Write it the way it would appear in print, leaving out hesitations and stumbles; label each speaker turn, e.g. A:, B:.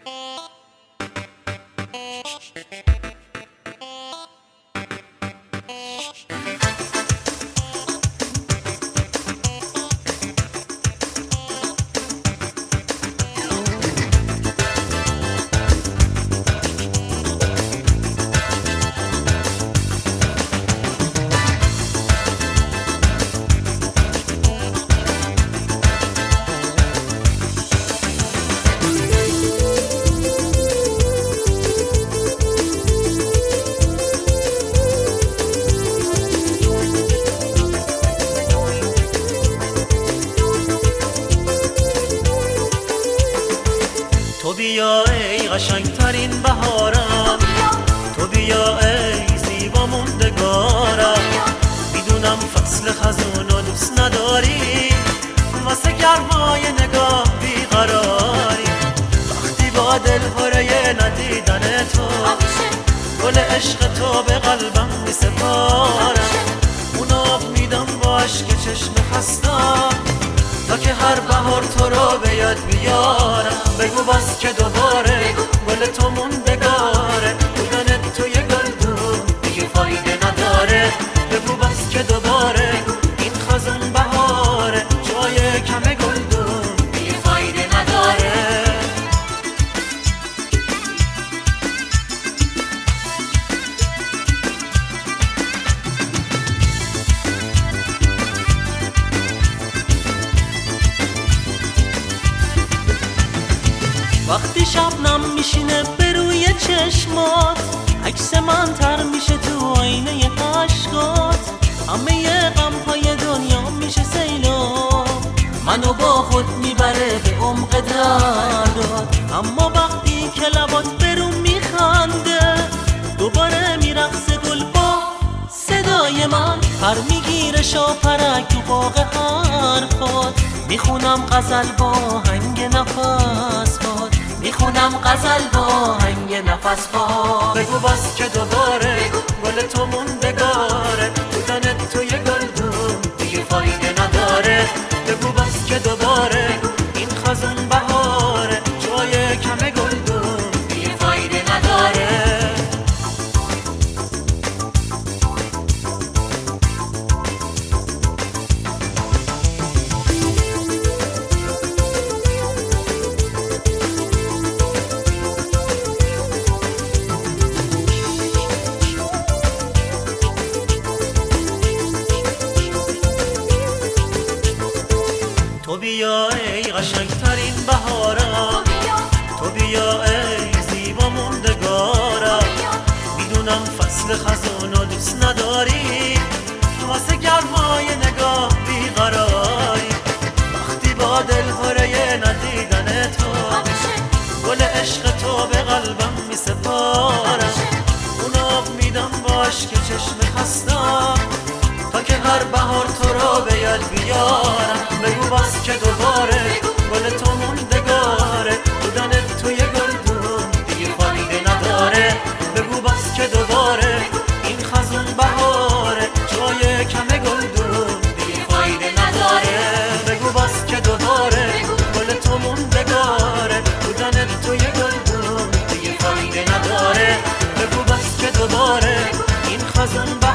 A: تو بیا ای قشنگترین بهارم، تو بیا ای زیبا موندگارم. میدونم فصل خزون رو دوست نداری، واسه گرمای نگاه بیقراری. وقتی با دل هره ندیدن تو، گل عشق تو به قلبم میسپارم. اون آب میدم با عشق چشم خستم، تا که هر بهار تو رو به یاد بیارم. بگو باز که دوباره گل تو موندگاره، بودن تو یه گلدون دیگه فایده نداره. بگو باز که دوباره این خزون بهاره، جای کم گلدون دیگه فایده نداره. وقتی شبنم میشینه به روی چشمات، عکس من تر میشه تو آینه عشقات. همه غمهای دنیا میشه سیلاب، منو با خود میبره به عمق دردات. اما وقتی که لبات برون میخنده، دوباره میرقصه گل با صدای من. پر میگیره شاپرک تو باغ حرفات، میخونم غزل با هنگ نفس باد، میخونم غزل با هنگ نفس باد. بگو باز که دوباره گل تو موندگاره، بودن تو یه گلدون دیگه فایده نداره. بگو باز که دوباره این خزون بهاره، جای کم گلدون دیگه فایده نداره. تو بیا ای قشنگترین بهارم، تو بیا ای زیبا موندگارم. میدونم فصل خزون رو دوست نداری، واسه گرمای نگاه بیقراری. وقتی با دل هره ندیدن تو، گل عشق تو به قلبم میسپارم. اون آب میدم با عشق چشم خستم، تا که هر بهار تو رو به یاد بیارم. بگو باز که دوباره گل تو موندگاره، بودن تو یه گلدون دیگه فایده نداره. بگو باز که دوباره این خزون بهاره، جای کم گلدون دیگه فایده نداره. بگو باز که دوباره گل تو موندگاره، بودن تو یه گلدون دیگه فایده نداره. بگو باز که دوباره این خزون